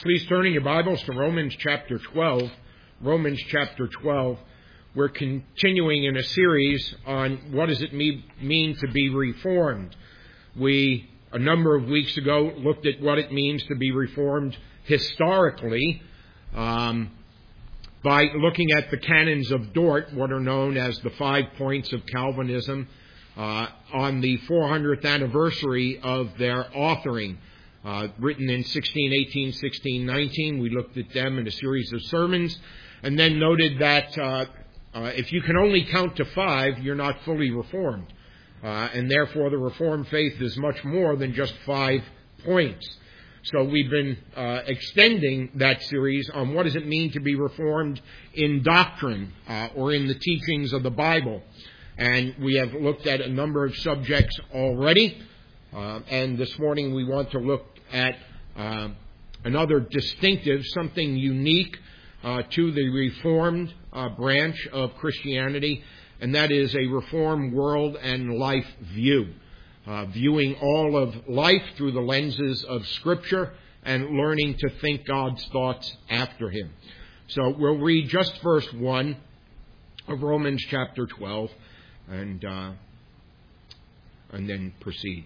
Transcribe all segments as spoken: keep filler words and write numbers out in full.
Please turn in your Bibles to Romans chapter twelve. Romans chapter twelve. We're continuing in a series on what does it mean to be reformed. We, a number of weeks ago, looked at what it means to be reformed historically um, by looking at the canons of Dort, what are known as the five points of Calvinism, uh, on the four hundredth anniversary of their authoring. Uh, written in sixteen eighteen, sixteen nineteen. We looked at them in a series of sermons and then noted that uh, uh, if you can only count to five, you're not fully reformed. Uh, and therefore the Reformed faith is much more than just five points. So we've been uh, extending that series on what does it mean to be reformed in doctrine uh, or in the teachings of the Bible. And we have looked at a number of subjects already. Uh, and this morning we want to look at uh, another distinctive, something unique uh, to the Reformed uh, branch of Christianity, and that is a Reformed world and life view, uh, viewing all of life through the lenses of Scripture and learning to think God's thoughts after Him. So we'll read just verse one of Romans chapter twelve and, uh, and then proceed.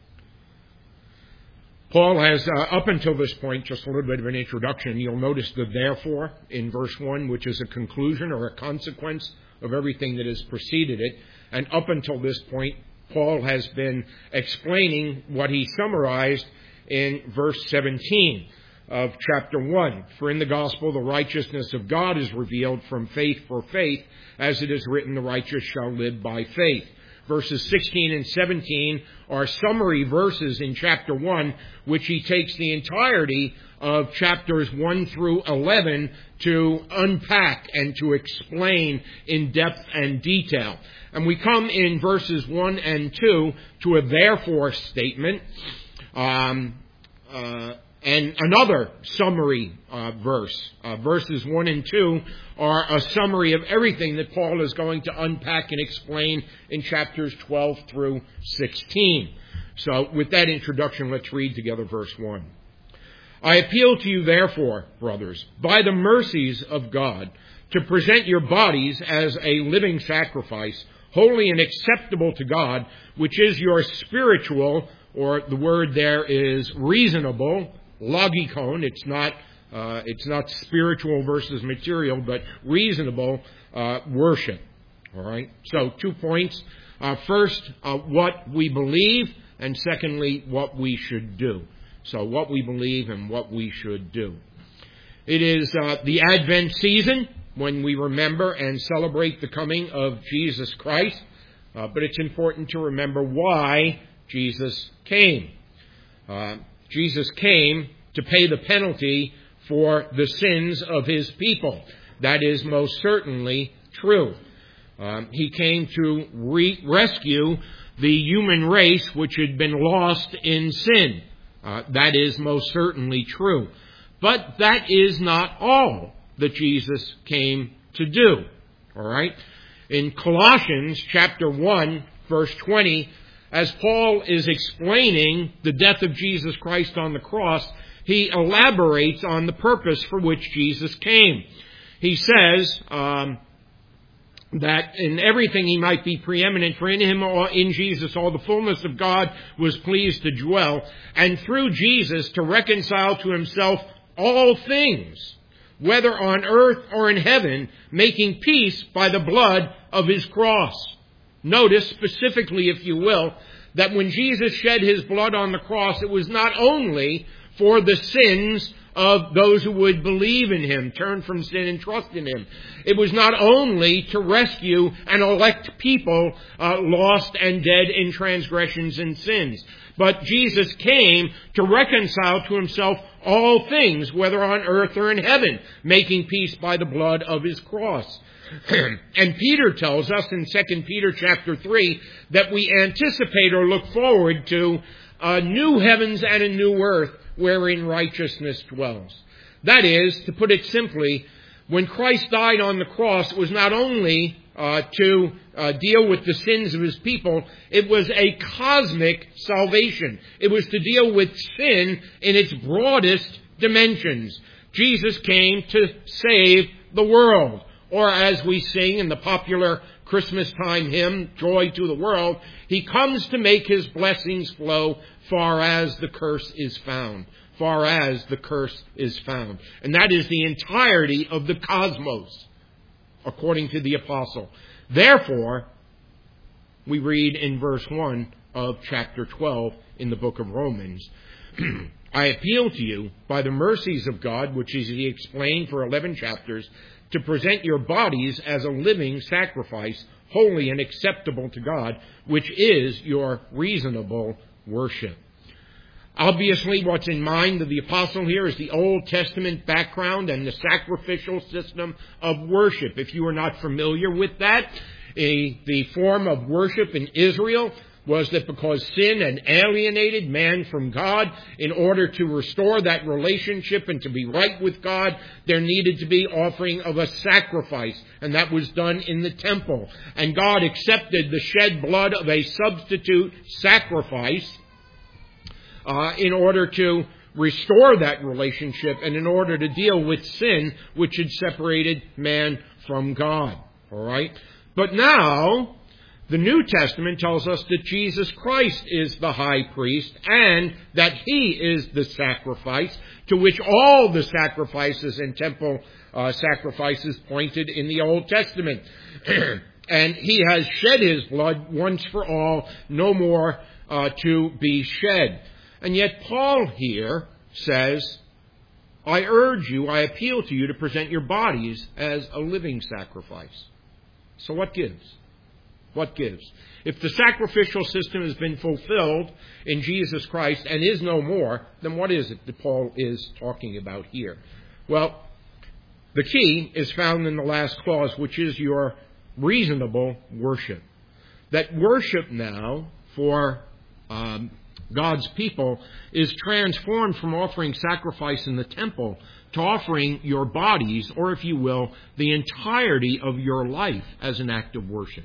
Paul has, uh, up until this point, just a little bit of an introduction. You'll notice the therefore in verse one, which is a conclusion or a consequence of everything that has preceded it. And up until this point, Paul has been explaining what he summarized in verse seventeen of chapter one. For in the gospel, the righteousness of God is revealed from faith for faith, as it is written, the righteous shall live by faith. Verses sixteen and seventeen are summary verses in chapter one, which he takes the entirety of chapters one through eleven to unpack and to explain in depth and detail. And we come in verses one and two to a therefore statement, um, uh, and another summary uh, verse. Uh, verses one and two are a summary of everything that Paul is going to unpack and explain in chapters twelve through sixteen. So with that introduction, let's read together verse one. I appeal to you, therefore, brothers, by the mercies of God, to present your bodies as a living sacrifice, holy and acceptable to God, which is your spiritual, or the word there is reasonable, logikon. It's not uh, it's not spiritual versus material, but reasonable uh, worship. All right. So two points. Uh, first, uh, what we believe, and secondly, what we should do. So what we believe and what we should do. It is uh, the Advent season when we remember and celebrate the coming of Jesus Christ. Uh, but it's important to remember why Jesus came. Uh, Jesus came to pay the penalty for the sins of His people. That is most certainly true. Um, he came to re- rescue the human race which had been lost in sin. Uh, that is most certainly true. But that is not all that Jesus came to do. All right? In Colossians chapter one, verse twenty, as Paul is explaining the death of Jesus Christ on the cross, he elaborates on the purpose for which Jesus came. He says um, that in everything he might be preeminent, for in him, in Jesus, all the fullness of God was pleased to dwell, and through Jesus to reconcile to himself all things, whether on earth or in heaven, making peace by the blood of his cross. Notice specifically, if you will, that when Jesus shed his blood on the cross, it was not only for the sins of those who would believe in him, turn from sin and trust in him. It was not only to rescue and elect people uh, lost and dead in transgressions and sins, but Jesus came to reconcile to himself all things, whether on earth or in heaven, making peace by the blood of his cross. And Peter tells us in Second Peter chapter three that we anticipate or look forward to a new heavens and a new earth wherein righteousness dwells. That is, to put it simply, when Christ died on the cross, it was not only uh, to uh, deal with the sins of his people, it was a cosmic salvation. It was to deal with sin in its broadest dimensions. Jesus came to save the world. Or as we sing in the popular Christmas time hymn, Joy to the World, He comes to make His blessings flow far as the curse is found. Far as the curse is found. And that is the entirety of the cosmos, according to the apostle. Therefore, we read in verse one of chapter twelve in the book of Romans, I appeal to you by the mercies of God, which is He explained for eleven chapters, to present your bodies as a living sacrifice, holy and acceptable to God, which is your reasonable worship. Obviously, what's in mind of the apostle here is the Old Testament background and the sacrificial system of worship. If you are not familiar with that, a, the form of worship in Israel was that because sin had alienated man from God, in order to restore that relationship and to be right with God, there needed to be offering of a sacrifice, and that was done in the temple. And God accepted the shed blood of a substitute sacrifice Uh, in order to restore that relationship and in order to deal with sin which had separated man from God. All right? But now, the New Testament tells us that Jesus Christ is the high priest and that He is the sacrifice to which all the sacrifices and temple uh, sacrifices pointed in the Old Testament. And He has shed His blood once for all, no more uh, to be shed. And yet Paul here says, I urge you, I appeal to you to present your bodies as a living sacrifice. So what gives? What gives? If the sacrificial system has been fulfilled in Jesus Christ and is no more, then what is it that Paul is talking about here? Well, the key is found in the last clause, which is your reasonable worship. That worship now for um, God's people is transformed from offering sacrifice in the temple to offering your bodies, or if you will, the entirety of your life as an act of worship.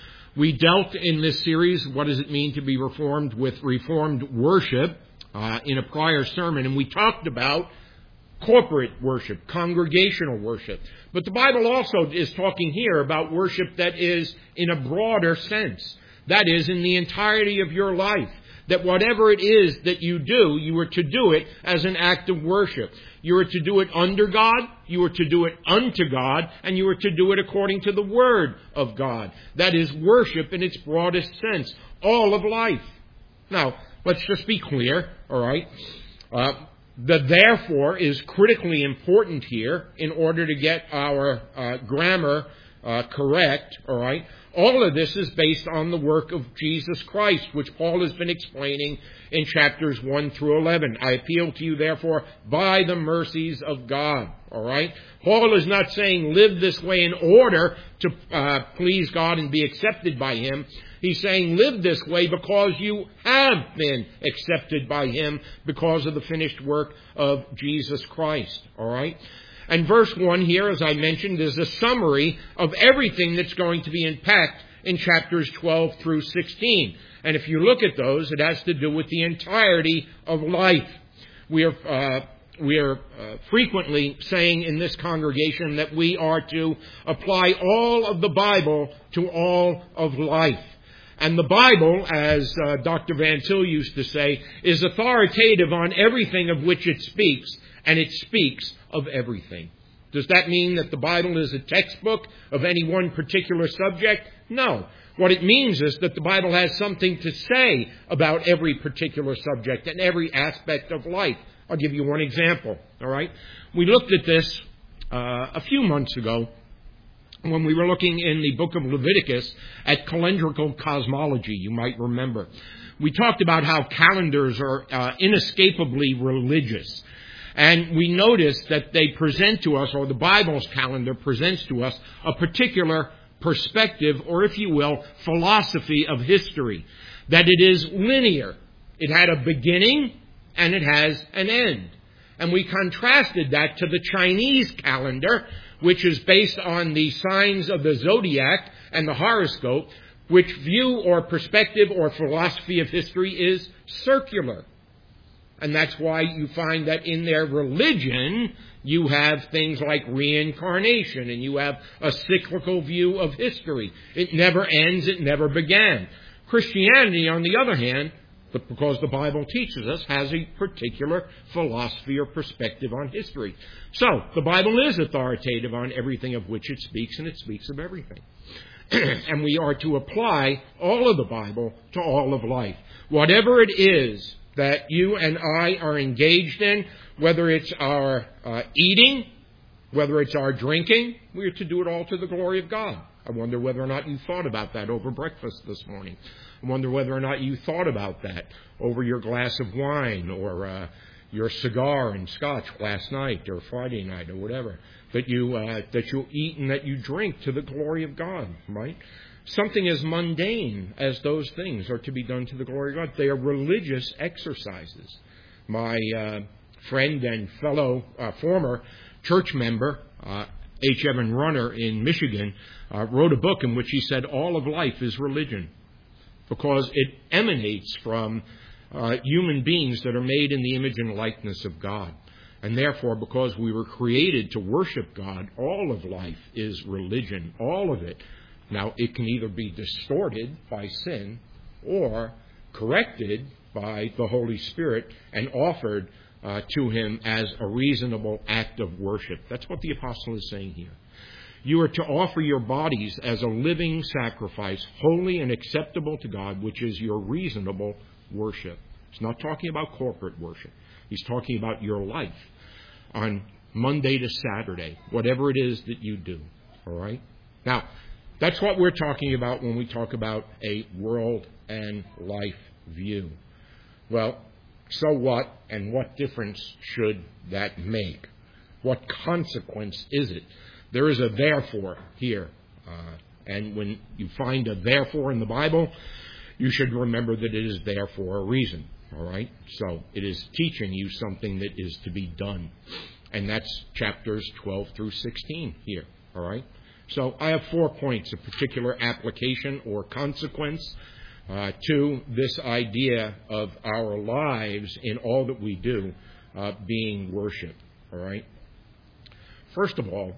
We dealt in this series, what does it mean to be reformed, with reformed worship uh, in a prior sermon, and we talked about corporate worship, congregational worship. But the Bible also is talking here about worship that is in a broader sense. That is, in the entirety of your life. That whatever it is that you do, you are to do it as an act of worship. You are to do it under God, you are to do it unto God, and you are to do it according to the Word of God. That is worship in its broadest sense, all of life. Now, let's just be clear, all right? Uh, the therefore is critically important here in order to get our uh, grammar uh, correct, all right? All of this is based on the work of Jesus Christ, which Paul has been explaining in chapters one through eleven. I appeal to you, therefore, by the mercies of God. All right? Paul is not saying live this way in order to uh, please God and be accepted by Him. He's saying live this way because you have been accepted by Him because of the finished work of Jesus Christ. All right? And verse one here, as I mentioned, is a summary of everything that's going to be unpacked in chapters twelve through sixteen. And if you look at those, it has to do with the entirety of life. We are, uh, we are uh, frequently saying in this congregation that we are to apply all of the Bible to all of life. And the Bible, as uh, Doctor Van Til used to say, is authoritative on everything of which it speaks, and it speaks of everything. Does that mean that the Bible is a textbook of any one particular subject? No. What it means is that the Bible has something to say about every particular subject and every aspect of life. I'll give you one example, all right? We looked at this uh, a few months ago when we were looking in the book of Leviticus at calendrical cosmology, you might remember. We talked about how calendars are uh, inescapably religious. And we noticed that they present to us, or the Bible's calendar presents to us, a particular perspective, or if you will, philosophy of history. That it is linear. It had a beginning and it has an end. And we contrasted that to the Chinese calendar, which is based on the signs of the zodiac and the horoscope, which view or perspective or philosophy of history is circular. And that's why you find that in their religion, you have things like reincarnation, and you have a cyclical view of history. It never ends, it never began. Christianity, on the other hand, because the Bible teaches us, has a particular philosophy or perspective on history. So, the Bible is authoritative on everything of which it speaks, and it speaks of everything. And we are to apply all of the Bible to all of life. Whatever it is that you and I are engaged in, whether it's our uh, eating, whether it's our drinking, we are to do it all to the glory of God. I wonder whether or not you thought about that over breakfast this morning. I wonder whether or not you thought about that over your glass of wine or uh, your cigar and scotch last night or Friday night or whatever, that you uh, that you eat and that you drink to the glory of God, right? Something as mundane as those things are to be done to the glory of God. They are religious exercises. My uh, friend and fellow uh, former church member, uh, H. Evan Runner in Michigan, uh, wrote a book in which he said all of life is religion, because it emanates from uh, human beings that are made in the image and likeness of God. And therefore, because we were created to worship God, all of life is religion, all of it. Now, it can either be distorted by sin or corrected by the Holy Spirit and offered uh, to Him as a reasonable act of worship. That's what the apostle is saying here. You are to offer your bodies as a living sacrifice, holy and acceptable to God, which is your reasonable worship. He's not talking about corporate worship. He's talking about your life on Monday to Saturday, whatever it is that you do. All right? Now, that's what we're talking about when we talk about a world and life view. Well, so what, and what difference should that make? What consequence is it? There is a therefore here. Uh, and when you find a therefore in the Bible, you should remember that it is there for a reason. All right? So it is teaching you something that is to be done. And that's chapters twelve through sixteen here. All right? So I have four points of particular application or consequence uh, to this idea of our lives in all that we do uh, being worship. All right? First of all,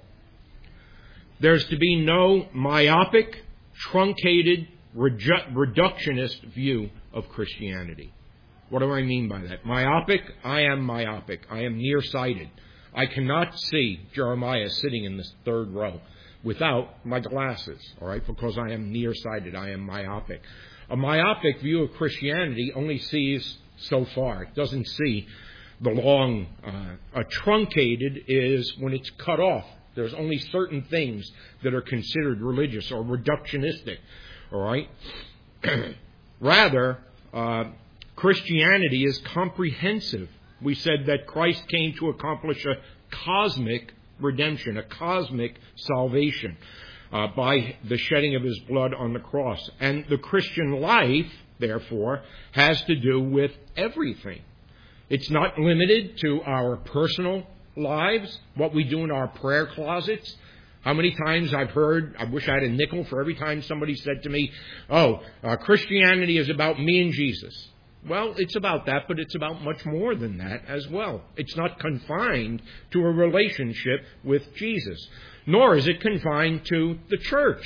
there's to be no myopic, truncated, reju- reductionist view of Christianity. What do I mean by that? Myopic, I am myopic. I am nearsighted. I cannot see Jeremiah sitting in this third row without my glasses, all right, because I am nearsighted. I am myopic. A myopic view of Christianity only sees so far. It doesn't see the long. Uh, a truncated is when it's cut off. There's only certain things that are considered religious or reductionistic, all right? Rather, uh, Christianity is comprehensive. We said that Christ came to accomplish a cosmic redemption, a cosmic salvation uh, by the shedding of His blood on the cross. And the Christian life, therefore, has to do with everything. It's not limited to our personal lives, what we do in our prayer closets. How many times I've heard, I wish I had a nickel for every time somebody said to me, oh, uh, Christianity is about me and Jesus. Well, it's about that, but it's about much more than that as well. It's not confined to a relationship with Jesus, nor is it confined to the church.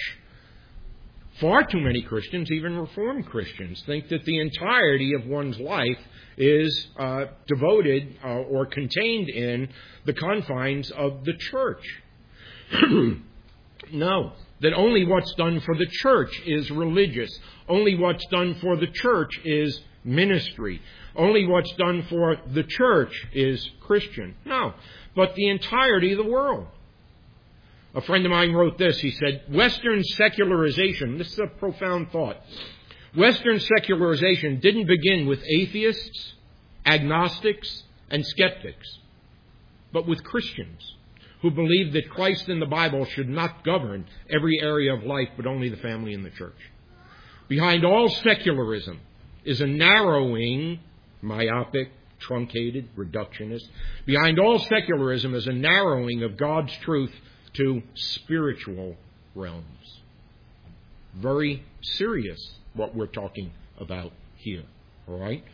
Far too many Christians, even Reformed Christians, think that the entirety of one's life is uh, devoted uh, or contained in the confines of the church. No, that only what's done for the church is religious. Only what's done for the church is ministry. Only what's done for the church is Christian. No, but the entirety of the world. A friend of mine wrote this. He said, Western secularization, this is a profound thought. Western secularization didn't begin with atheists, agnostics, and skeptics, but with Christians who believed that Christ and the Bible should not govern every area of life, but only the family and the church. Behind all secularism is a narrowing, myopic, truncated, reductionist. Behind all secularism is a narrowing of God's truth to spiritual realms. Very serious what we're talking about here. All right?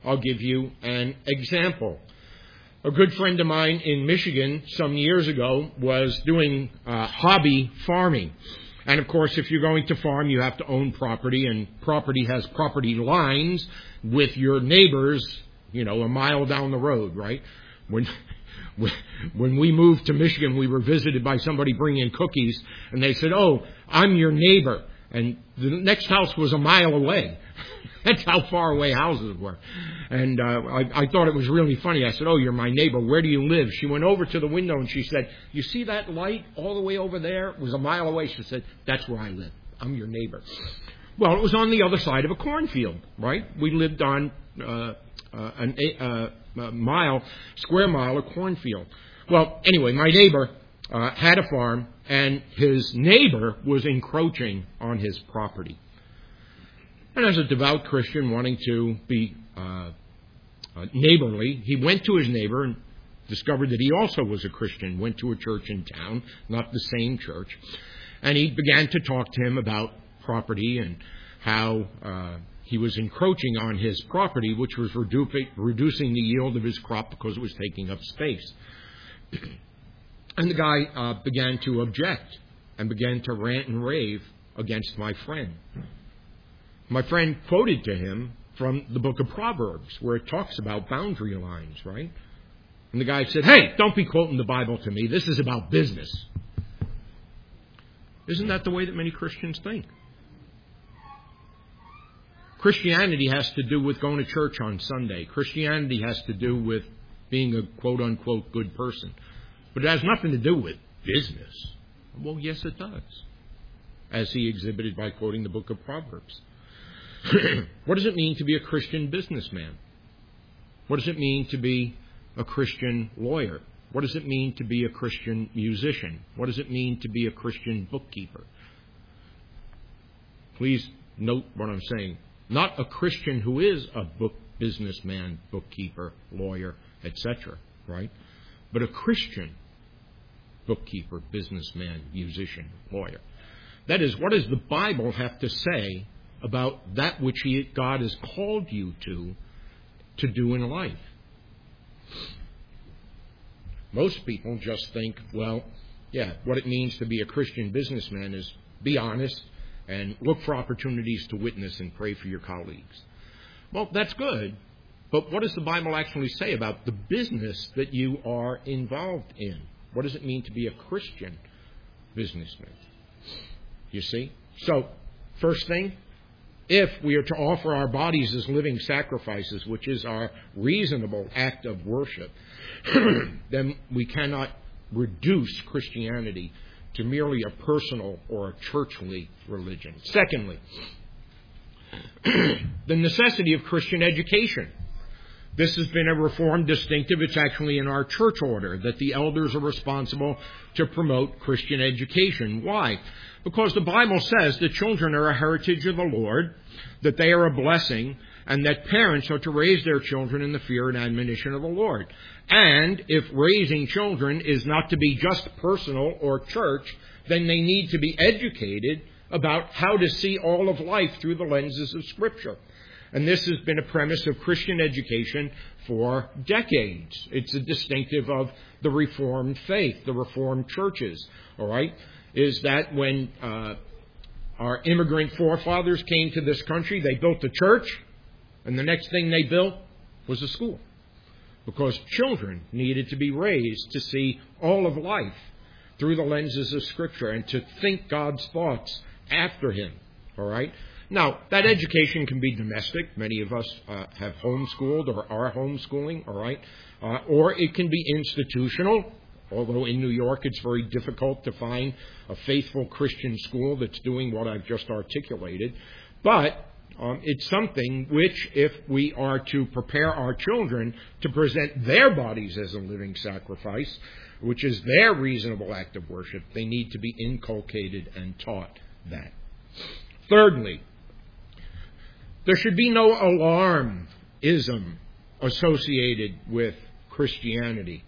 I'll give you an example. A good friend of mine in Michigan some years ago was doing uh, hobby farming. And of course, if you're going to farm, you have to own property, and property has property lines with your neighbors, you know, a mile down the road, right? When when we moved to Michigan, we were visited by somebody bringing cookies, and they said, "Oh, I'm your neighbor." And the next house was a mile away. That's how far away houses were. And uh, I, I thought it was really funny. I said, "Oh, you're my neighbor. Where do you live?" She went over to the window and she said, "You see that light all the way over there? It was a mile away." She said, "That's where I live. I'm your neighbor." Well, it was on the other side of a cornfield, right? We lived on uh, uh, an, uh, a mile, square mile of cornfield. Well, anyway, my neighbor uh, had a farm, and his neighbor was encroaching on his property. And as a devout Christian wanting to be uh, uh, neighborly, he went to his neighbor and discovered that he also was a Christian, went to a church in town, not the same church, and he began to talk to him about property and how uh, he was encroaching on his property, which was redu- reducing the yield of his crop because it was taking up space. And the guy uh, began to object and began to rant and rave against my friend. My friend quoted to him from the book of Proverbs, where it talks about boundary lines, right? And the guy said, "Hey, don't be quoting the Bible to me. This is about business." Isn't that the way that many Christians think? Christianity has to do with going to church on Sunday. Christianity has to do with being a quote-unquote good person. But it has nothing to do with business. Well, yes, it does, as he exhibited by quoting the book of Proverbs. What does it mean to be a Christian businessman? What does it mean to be a Christian lawyer? What does it mean to be a Christian musician? What does it mean to be a Christian bookkeeper? Please note what I'm saying. Not a Christian who is a book businessman, bookkeeper, lawyer, et cetera, right? But a Christian bookkeeper, businessman, musician, lawyer. That is, what does the Bible have to say about that which he, God has called you to, to do in life? Most people just think, well, yeah, what it means to be a Christian businessman is be honest and look for opportunities to witness and pray for your colleagues. Well, that's good, but what does the Bible actually say about the business that you are involved in? What does it mean to be a Christian businessman? You see? So, first thing, if we are to offer our bodies as living sacrifices, which is our reasonable act of worship, then we cannot reduce Christianity to merely a personal or a churchly religion. Secondly, the necessity of Christian education. This has been a Reformed distinctive. It's actually in our church order that the elders are responsible to promote Christian education. Why? Because the Bible says that children are a heritage of the Lord, that they are a blessing, and that parents are to raise their children in the fear and admonition of the Lord. And if raising children is not to be just personal or church, then they need to be educated about how to see all of life through the lenses of Scripture. And this has been a premise of Christian education for decades. It's a distinctive of the Reformed faith, the Reformed churches, all right, is that when uh, our immigrant forefathers came to this country, they built a church, and the next thing they built was a school. Because children needed to be raised to see all of life through the lenses of Scripture and to think God's thoughts after Him, all right? Now, that education can be domestic. Many of us uh, have homeschooled or are homeschooling, all right? Uh, or it can be institutional, although in New York it's very difficult to find a faithful Christian school that's doing what I've just articulated. But um, it's something which, if we are to prepare our children to present their bodies as a living sacrifice, which is their reasonable act of worship, they need to be inculcated and taught that. Thirdly, there should be no alarmism associated with Christianity.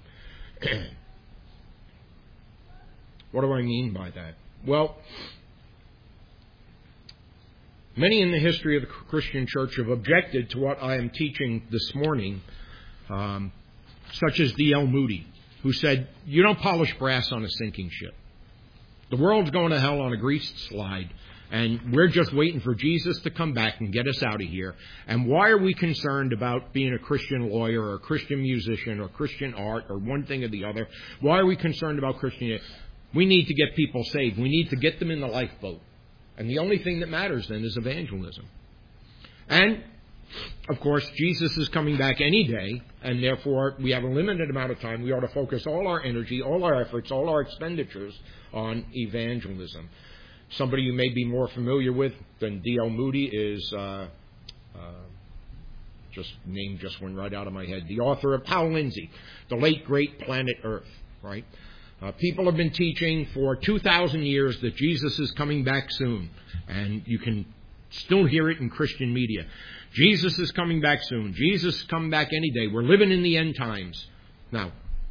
What do I mean by that? Well, Many in the history of the Christian church have objected to what I am teaching this morning, um, such as D L Moody, who said, you don't polish brass on a sinking ship. The world's going to hell on a greased slide, and we're just waiting for Jesus to come back and get us out of here. And why are we concerned about being a Christian lawyer or a Christian musician or Christian art or one thing or the other? Why are we concerned about Christianity? We need to get people saved. We need to get them in the lifeboat. And the only thing that matters then is evangelism. And, of course, Jesus is coming back any day, and therefore we have a limited amount of time. We ought to focus all our energy, all our efforts, all our expenditures on evangelism. Somebody you may be more familiar with than D L Moody is, uh, uh, just name just went right out of my head, the author of Hal Lindsey, the late great Planet Earth, right? Uh, people have been teaching for two thousand years that Jesus is coming back soon, and you can still hear it in Christian media. Jesus is coming back soon. Jesus is coming back any day. We're living in the end times. Now,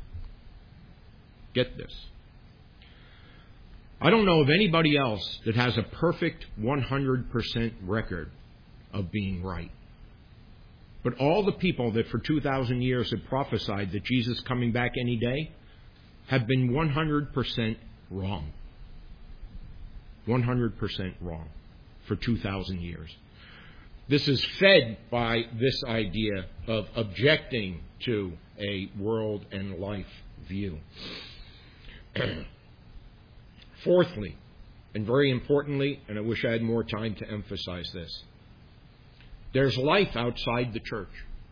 get this. I don't know of anybody else that has a perfect one hundred percent record of being right. But all the people that for two thousand years have prophesied that Jesus is coming back any day have been one hundred percent wrong. one hundred percent wrong for two thousand years. This is fed by this idea of objecting to a world and life view. Fourthly, and very importantly, and I wish I had more time to emphasize this, there's life outside the church.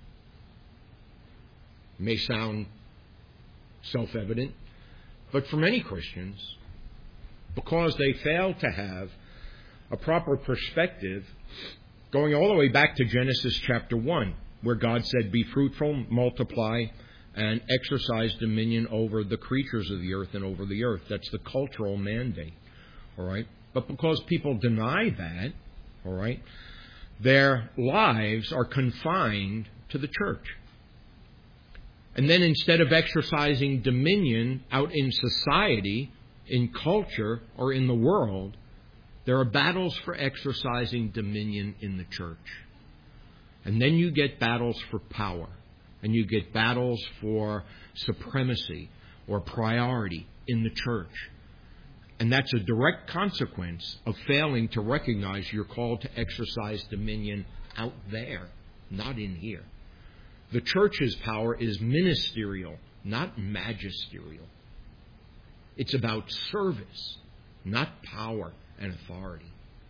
It may sound self-evident, but for many Christians, because they fail to have a proper perspective, going all the way back to Genesis chapter one, where God said, be fruitful, multiply, and exercise dominion over the creatures of the earth and over the earth. That's the cultural mandate, all right? But because people deny that, all right, their lives are confined to the church. And then instead of exercising dominion out in society, in culture, or in the world, there are battles for exercising dominion in the church. And then you get battles for power. And you get battles for supremacy or priority in the church. And that's a direct consequence of failing to recognize you're called to exercise dominion out there, not in here. The church's power is ministerial, not magisterial. It's about service, not power and authority.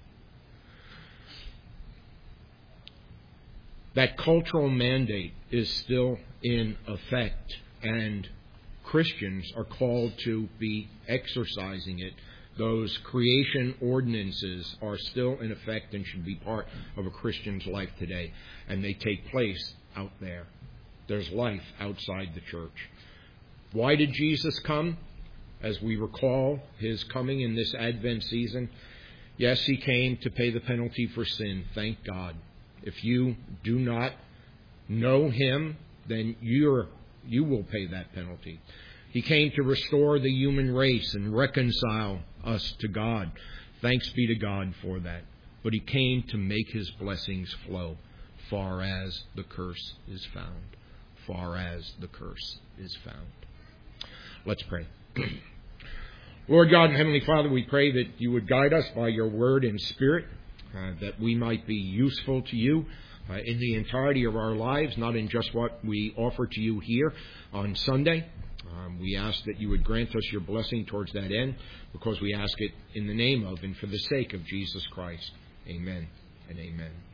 That cultural mandate is still in effect, and Christians are called to be exercising it. Those creation ordinances are still in effect and should be part of a Christian's life today, and they take place out there. There's life outside the church. Why did Jesus come? As we recall his coming in this Advent season, yes, he came to pay the penalty for sin. Thank God. If you do not know him, then you're, you will pay that penalty. He came to restore the human race and reconcile us to God. Thanks be to God for that. But he came to make his blessings flow far as the curse is found. Far as the curse is found. Let's pray. Lord God and Heavenly Father, we pray that you would guide us by your word and spirit, uh, that we might be useful to you uh, in the entirety of our lives, not in just what we offer to you here on Sunday. Um, we ask that you would grant us your blessing towards that end, because we ask it in the name of and for the sake of Jesus Christ. Amen and amen.